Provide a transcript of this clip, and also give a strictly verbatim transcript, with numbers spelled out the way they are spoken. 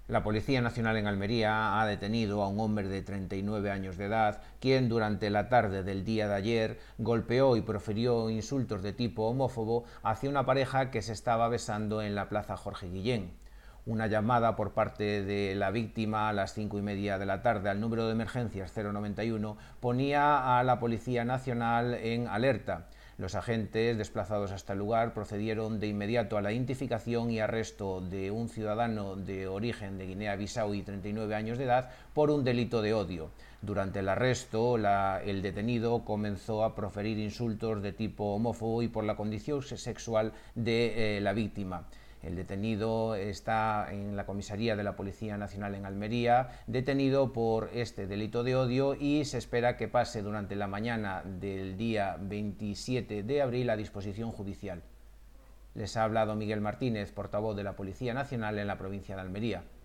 La Policía Nacional en Almería ha detenido a un hombre de treinta y nueve años de edad, quien durante la tarde del día de ayer golpeó y profirió insultos de tipo homófobo hacia una pareja que se estaba besando en la Plaza Jorge Guillén. Una llamada por parte de la víctima a las cinco y media de la tarde al número de emergencias cero noventa y uno ponía a la Policía Nacional en alerta. Los agentes desplazados hasta el lugar procedieron de inmediato a la identificación y arresto de un ciudadano de origen de Guinea-Bissau y treinta y nueve años de edad por un delito de odio. Durante el arresto, la, el detenido comenzó a proferir insultos de tipo homófobo y por la condición sexual de eh, la víctima. El detenido está en la comisaría de la Policía Nacional en Almería, detenido por este delito de odio, y se espera que pase durante la mañana del día veintisiete de abril a disposición judicial. Les ha hablado Miguel Martínez, portavoz de la Policía Nacional en la provincia de Almería.